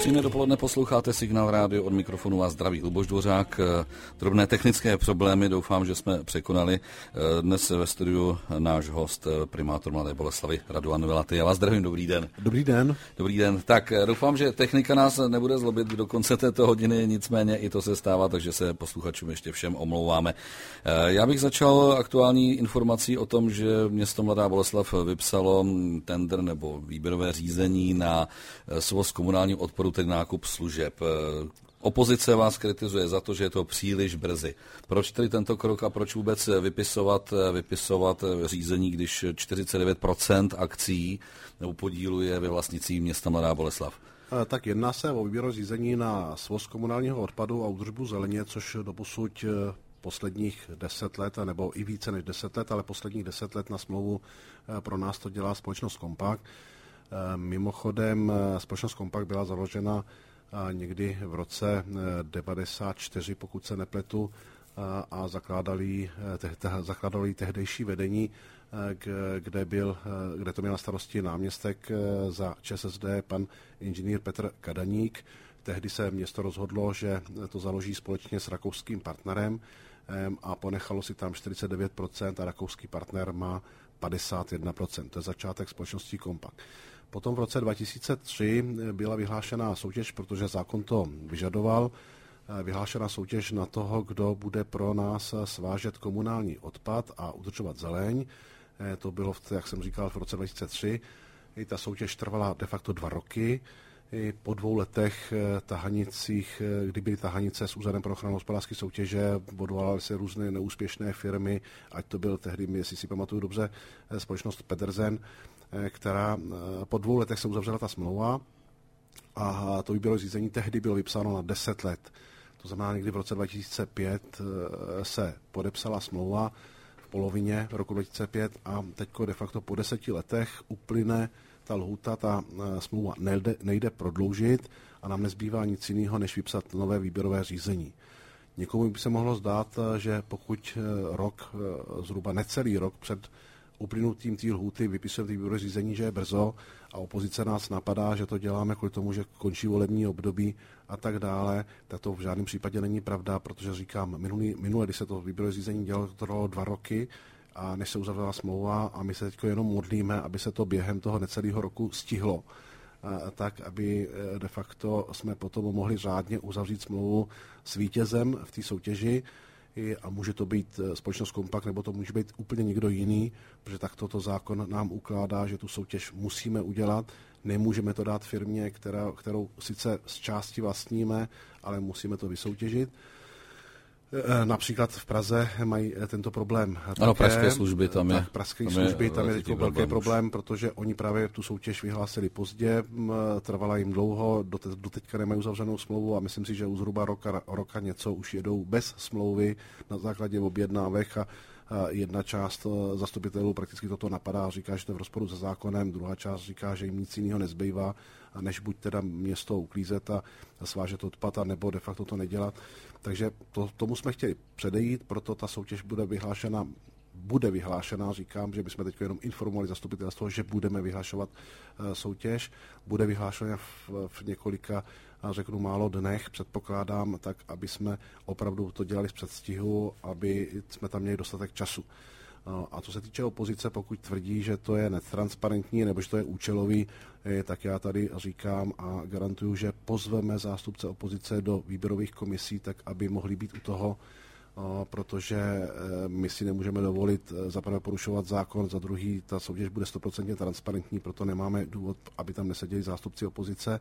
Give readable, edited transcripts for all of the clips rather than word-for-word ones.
Příjemné dopoledne, posloucháte Signál rádio, od mikrofonu vás zdraví Luboš Dvořák. Drobné technické problémy, doufám, že jsme překonali. Dnes ve studiu náš host, primátor Mladé Boleslavi Radovan Vilaty. Já vás zdravím, dobrý den. Dobrý den. Dobrý den. Tak doufám, že technika nás nebude zlobit do konce této hodiny, nicméně i to se stává, takže se posluchačům ještě všem omlouváme. Já bych začal aktuální informací o tom, že město Mladá Boleslav vypsalo tender nebo výběrové řízení na svoz komunálního odpadu, tedy nákup služeb. Opozice vás kritizuje za to, že je to příliš brzy. Proč tedy tento krok a proč vůbec vypisovat řízení, když 49% akcí nebo podílu je ve vlastnictví města Mladá Boleslav? Tak jedná se o výběrové řízení na svoz komunálního odpadu a údržbu zeleně, což doposud posledních 10 let, nebo i více než 10 let, ale posledních 10 let na smlouvu pro nás to dělá společnost Compact. Mimochodem, společnost Compact byla založena někdy v roce 94, pokud se nepletu, a zakládali tehdejší vedení, kde to měl na starosti náměstek za ČSSD pan inženýr Petr Kadaník. Tehdy se město rozhodlo, že to založí společně s rakouským partnerem a ponechalo si tam 49% a rakouský partner má 51%. To je začátek společnosti Compact. Potom v roce 2003 byla vyhlášená soutěž, protože zákon to vyžadoval, vyhlášená soutěž na toho, kdo bude pro nás svážet komunální odpad a udržovat zeleň. To bylo, jak jsem říkal, v roce 2003. I ta soutěž trvala de facto 2 roky. I po 2 letech tahanicích, kdy byly tahanice s Úřadem pro ochranu hospodářské soutěže, odvolaly se různé neúspěšné firmy, ať to byl tehdy, jestli si pamatuju dobře, společnost Pedersen, která po 2 letech se uzavřela ta smlouva a to výběrové řízení tehdy bylo vypsáno na 10 let. To znamená, někdy v roce 2005 se podepsala smlouva v polovině roku 2005 a teď de facto po 10 letech uplyne ta lhůta, ta smlouva nejde prodloužit a nám nezbývá nic jiného, než vypsat nové výběrové řízení. Někomu by se mohlo zdát, že pokud zhruba necelý rok před uplynutím té lhůty vypisujeme výběrové řízení, že je brzo a opozice nás napadá, že to děláme kvůli tomu, že končí volební období a tak dále, tak to v žádném případě není pravda, protože říkám, minule, když se to výběrové řízení dělalo, to trvalo 2 roky, a než se uzavřela smlouva a my se teď jenom modlíme, aby se to během toho necelého roku stihlo, tak aby de facto jsme potom mohli řádně uzavřít smlouvu s vítězem v té soutěži a může to být společnost Compact, nebo to může být úplně někdo jiný, protože tak toto zákon nám ukládá, že tu soutěž musíme udělat. Nemůžeme to dát firmě, kterou sice z části vlastníme, ale musíme to vysoutěžit. Například v Praze mají tento problém. Ano, pražské služby tam je. Pražské služby tam je teď velký problém, protože oni právě tu soutěž vyhlásili pozdě, trvala jim dlouho, doteďka nemají uzavřenou smlouvu a myslím si, že už zhruba roka něco už jedou bez smlouvy na základě objednávek a jedna část zastupitelů prakticky toto napadá a říká, že to je v rozporu se zákonem, druhá část říká, že jim nic jiného nezbývá, než buď teda město uklízet a svážet odpad, a nebo de facto to nedělat. Takže tomu jsme chtěli předejít, proto ta soutěž bude vyhlášena, říkám, že bychom teď jenom informovali zastupitelstvo, že budeme vyhlašovat soutěž, bude vyhlášena v několika, řeknu málo dnech, předpokládám, tak, aby jsme opravdu to dělali z předstihu, aby jsme tam měli dostatek času. A co se týče opozice, pokud tvrdí, že to je netransparentní nebo že to je účelový, tak já tady říkám a garantuju, že pozveme zástupce opozice do výběrových komisí, tak aby mohli být u toho, protože my si nemůžeme dovolit za prvé porušovat zákon, za druhý ta soutěž bude 100% transparentní, proto nemáme důvod, aby tam neseděli zástupci opozice.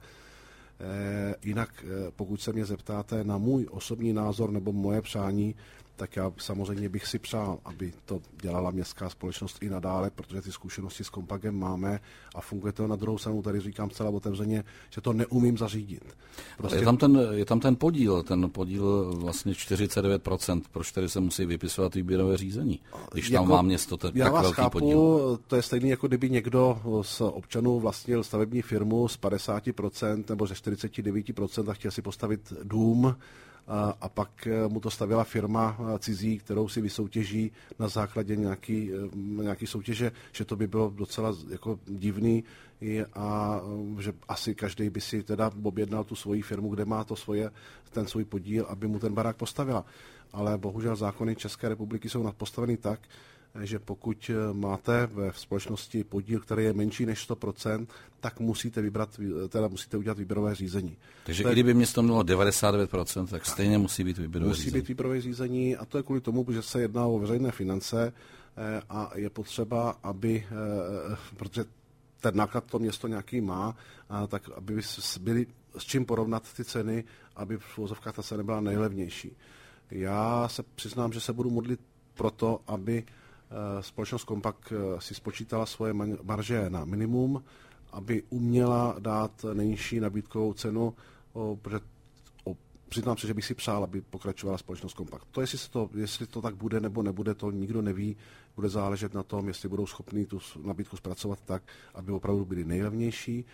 Jinak, pokud se mě zeptáte na můj osobní názor nebo moje přání, tak já samozřejmě bych si přál, aby to dělala městská společnost i nadále, protože ty zkušenosti s Compactem máme a funguje to. Na druhou stranu, tady říkám zcela otevřeně, že to neumím zařídit. Prostě... Je tam ten podíl vlastně 49%, proč tady se musí vypisovat výběrové řízení, když tam má město tak velký podíl. To je stejný, jako kdyby někdo z občanů vlastnil stavební firmu z 50% nebo ze 49% a chtěl si postavit dům, a pak mu to stavěla firma cizí, kterou si vysoutěží na základě nějaký soutěže, že to by bylo docela jako divný a že asi každý by si teda objednal tu svoji firmu, kde má ten svůj podíl, aby mu ten barák postavila. Ale bohužel zákony České republiky jsou postaveny tak, že pokud máte ve společnosti podíl, který je menší než 100%, tak musíte udělat výběrové řízení. Takže i kdyby město mělo 99%, tak stejně musí být výběrové řízení. Musí být výběrové řízení a to je kvůli tomu, že se jedná o veřejné finance a je potřeba, aby, protože ten náklad to město nějaký má, tak aby byly s čím porovnat ty ceny, aby v uvozovkách ta cena byla nejlevnější. Já se přiznám, že se budu modlit proto, aby společnost Compact si spočítala svoje marže na minimum, aby uměla dát nejnižší nabídkovou cenu, protože přiznám se, že bych si přál, aby pokračovala společnost Compact. To, jestli to tak bude nebo nebude, to nikdo neví. Bude záležet na tom, jestli budou schopni tu nabídku zpracovat tak, aby opravdu byly nejlevnější.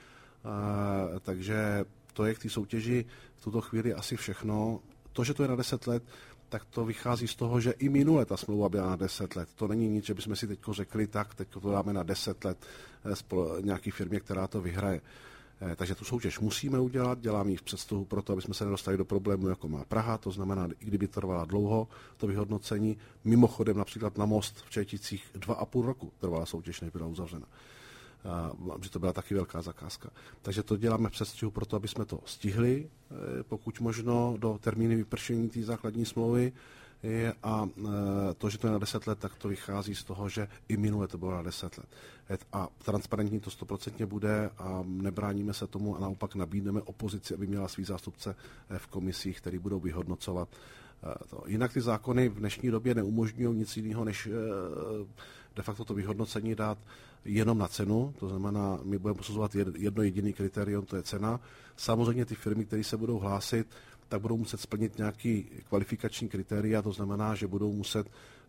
Takže to je k té soutěži v tuto chvíli asi všechno. To, že to je na 10 let, tak to vychází z toho, že i minule ta smlouva byla na 10 let. To není nic, že bychom si teď řekli, tak teď to dáme na 10 let nějaký firmě, která to vyhraje. Takže tu soutěž musíme udělat, děláme ji v předstihu proto, aby jsme se nedostali do problému, jako má Praha, to znamená, i kdyby trvala dlouho to vyhodnocení. Mimochodem například na most v Čejticích 2,5 roku trvala soutěž, než byla uzavřena. Že to byla taky velká zakázka. Takže to děláme v předstihu proto, aby jsme to stihli, pokud možno do termínu vypršení té základní smlouvy. A to, že to je na 10 let, tak to vychází z toho, že i minule to bylo na 10 let. A transparentní to 100% bude a nebráníme se tomu a naopak nabídneme opozici, aby měla svý zástupce v komisích, který budou vyhodnocovat to. Jinak ty zákony v dnešní době neumožňují nic jiného, než de facto to vyhodnocení dát jenom na cenu, to znamená, my budeme posuzovat jedno jediný kritérium, to je cena. Samozřejmě ty firmy, které se budou hlásit, tak budou muset splnit nějaký kvalifikační kritéria, to znamená, že budou muset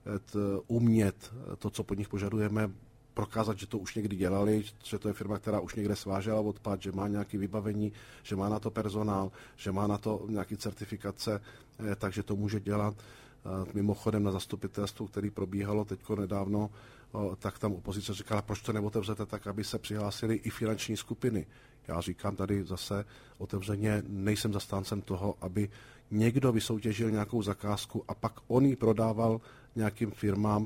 umět to, co po nich požadujeme, prokázat, že to už někdy dělali, že to je firma, která už někde svážela odpad, že má nějaké vybavení, že má na to personál, že má na to nějaké certifikace, takže to může dělat. Mimochodem na zastupitelstvu, který probíhalo teďko nedávno, tak tam opozice říkala, proč to neotevřete tak, aby se přihlásili i finanční skupiny. Já říkám tady zase otevřeně, nejsem zastáncem toho, aby někdo vysoutěžil nějakou zakázku a pak on ji prodával nějakým firmám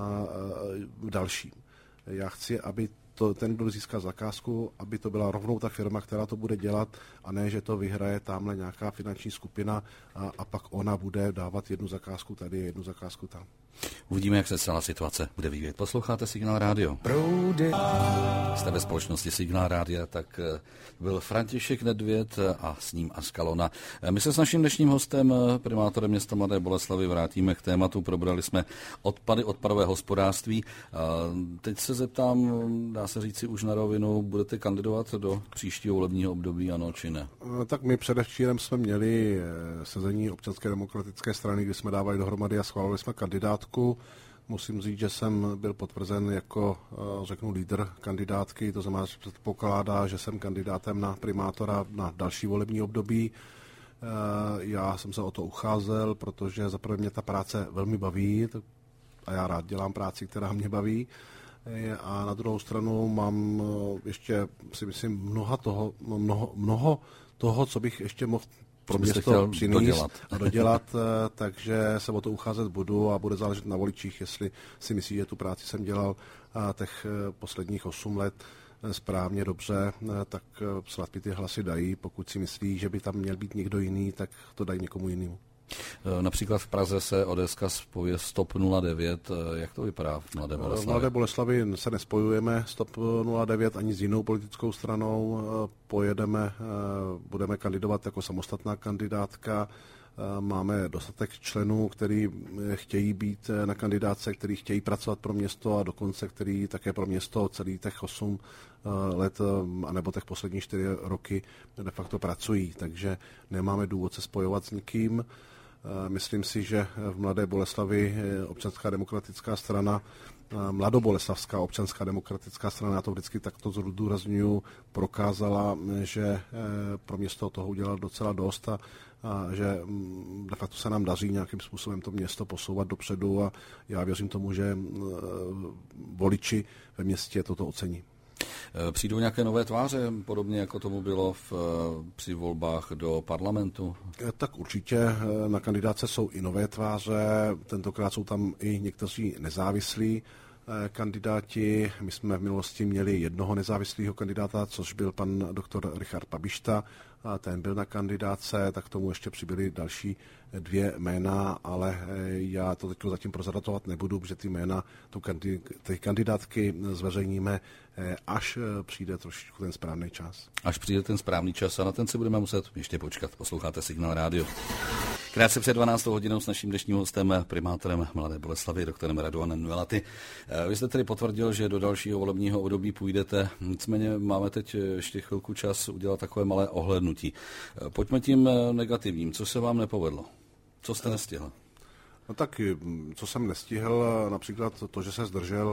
dalším. Já chci, aby ten, kdo získá zakázku, aby to byla rovnou ta firma, která to bude dělat, a ne, že to vyhraje tamhle nějaká finanční skupina a pak ona bude dávat jednu zakázku tady, jednu zakázku tam. Uvidíme, jak se celá situace bude vyvíjet. Posloucháte Signál rádio. Jste ve společnosti Signál rádia, tak byl František Nedvěd a s ním Askalona. My se s naším dnešním hostem, primátorem města Mladé Boleslavi, vrátíme k tématu. Probrali jsme odpady, odpadové hospodářství. Teď se zeptám, dá se říci už na rovinu, budete kandidovat do příštího volebního období, ano či ne? Tak my předevčírem jsme měli sezení Občanské demokratické strany, kdy jsme dávali dohromady a schválili jsme kandidátku. Musím říct, že jsem byl potvrzen jako, řeknu, lídr kandidátky, to znamená, že předpokládá, že jsem kandidátem na primátora na další volební období. Já jsem se o to ucházel, protože zaprvé mě ta práce velmi baví a já rád dělám práci, která mě baví. A na druhou stranu mám ještě, si myslím, mnoho toho, co bych ještě mohl pro město přinést a dodělat, takže se o to ucházet budu a bude záležet na voličích, jestli si myslí, že tu práci jsem dělal těch posledních 8 let správně, dobře, tak snad mi ty hlasy dají. Pokud si myslí, že by tam měl být někdo jiný, tak to dají někomu jinému. Například v Praze se ODS spojuje s TOP 09. Jak to vypadá v Mladé Boleslavi? V Mladé Boleslavi se nespojujeme s TOP 09 ani s jinou politickou stranou. Budeme kandidovat jako samostatná kandidátka. Máme dostatek členů, kteří chtějí být na kandidátce, kteří chtějí pracovat pro město a dokonce, kteří také pro město celý těch 8 let anebo těch posledních 4 roky de facto pracují. Takže nemáme důvod se spojovat s nikým. Myslím si, že v Mladé Boleslavi Občanská demokratická strana, Mladoboleslavská občanská demokratická strana, já to vždycky takto zdůrazňuji, prokázala, že pro město toho udělala docela dost a že de facto se nám daří nějakým způsobem to město posouvat dopředu a já věřím tomu, že voliči ve městě toto ocení. Přijdou nějaké nové tváře, podobně jako tomu bylo při volbách do parlamentu? Tak určitě na kandidáce jsou i nové tváře, tentokrát jsou tam i někteří nezávislí kandidáti. My jsme v minulosti měli jednoho nezávislého kandidáta, což byl pan doktor Richard Pabišta. Ten byl na kandidáce, tak k tomu ještě přibyly další 2 jména, ale já to teď zatím prozradovat nebudu, protože ty jména, ty kandidátky zveřejníme, až přijde trošičku ten správný čas. Až přijde ten správný čas a na ten si budeme muset ještě počkat. Posloucháte Signál rádio. Krátce před 12. hodinou s naším dnešním hostem, primátorem Mladé Boleslavi, doktorem Radovanem Nulaty. Vy jste tedy potvrdil, že do dalšího volebního období půjdete, nicméně máme teď ještě chvilku čas udělat takové malé ohlédnutí. Pojďme tím negativním. Co se vám nepovedlo? Co jste nestihl? No tak, co jsem nestihl, například to, že se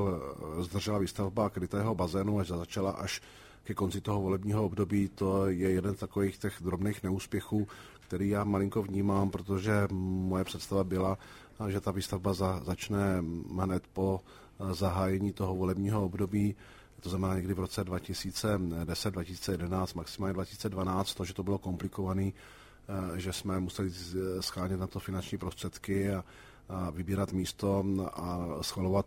zdržela výstavba krytého bazénu, až začala až ke konci toho volebního období, to je jeden z takových těch drobných neúspěchů, který já malinko vnímám, protože moje představa byla, že ta výstavba začne hned po zahájení toho volebního období, to znamená někdy v roce 2010, 2011, maximálně 2012, to, že to bylo komplikované, že jsme museli schánět na to finanční prostředky a vybírat místo a schvalovat,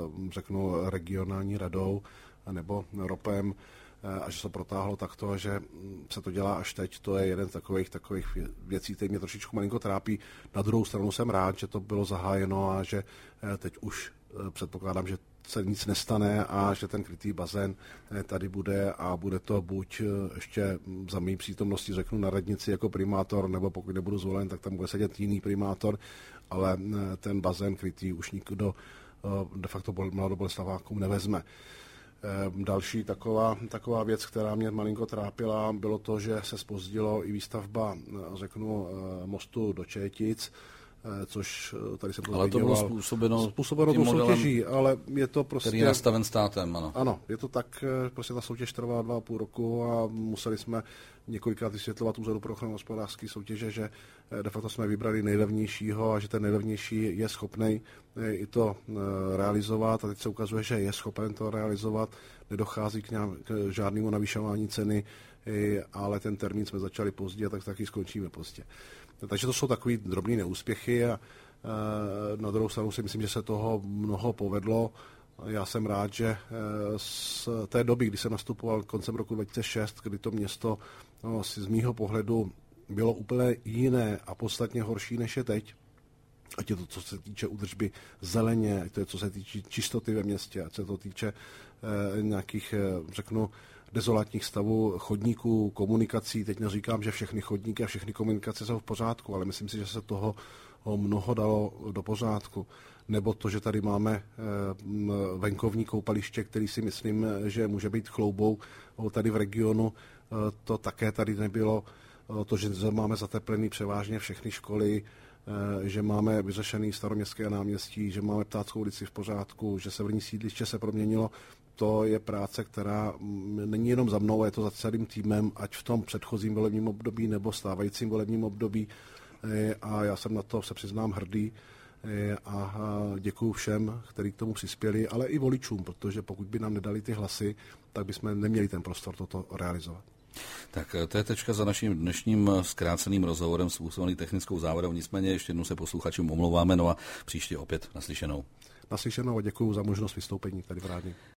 řeknu, regionální radou nebo ROPem, a že se protáhlo takto, že se to dělá až teď, to je jeden z takových věcí, které mě trošičku malinko trápí. Na druhou stranu jsem rád, že to bylo zahájeno a že teď už předpokládám, že se nic nestane a že ten krytý bazén tady bude a bude to buď ještě za mý přítomnosti, řeknu, na radnici jako primátor, nebo pokud nebudu zvolen, tak tam bude sedět jiný primátor, ale ten bazén krytý už nikdo de facto Mladoboleslavákům nevezme. Další taková věc, která mě malinko trápila, bylo to, že se zpozdilo i výstavba, řeknu, mostu do Četic, což tady jsem to ale to bylo způsobeno tou soutěží, ale je to prostě... Který je nastaven státem, ano. Ano, je to tak, prostě ta soutěž trvala 2,5 roku a museli jsme několikrát vysvětlovat Úřadu pro ochranu hospodářské soutěže, že de facto jsme vybrali nejlevnějšího a že ten nejlevnější je schopný i to realizovat a teď se ukazuje, že je schopen to realizovat, nedochází k žádnému navýšování ceny, ale ten termín jsme začali pozdě, tak taky skončíme pozdě. Takže to jsou takový drobný neúspěchy a na druhou stranu si myslím, že se toho mnoho povedlo. Já jsem rád, že z té doby, kdy jsem nastupoval koncem roku 2006, kdy to město z mýho pohledu bylo úplně jiné a podstatně horší, než je teď, ať je to, co se týče údržby zeleně, ať to je, co se týče čistoty ve městě, ať se to týče nějakých, řeknu, dezolátních stavů chodníků, komunikací. Teď neříkám, že všechny chodníky a všechny komunikace jsou v pořádku, ale myslím si, že se toho mnoho dalo do pořádku. Nebo to, že tady máme venkovní koupaliště, který si myslím, že může být chloubou tady v regionu, to také tady nebylo. To, že máme zateplený převážně všechny školy, že máme vyřešený Staroměstské náměstí, že máme Ptáckou ulici v pořádku, že severní sídliště se proměnilo. To je práce, která není jenom za mnou, je to za celým týmem, ať v tom předchozím volebním období nebo stávajícím volebním období. A já jsem na to, se přiznám, hrdý a děkuju všem, kteří k tomu přispěli, ale i voličům, protože pokud by nám nedali ty hlasy, tak bychom neměli ten prostor toto realizovat. Tak to je tečka za naším dnešním zkráceným rozhovorem způsobený technickou závadou. Nicméně ještě jednou se posluchačům omlouváme, no a příště opět naslyšenou. Naslyšenou a děkuju za možnost vystoupení tady v rádiu.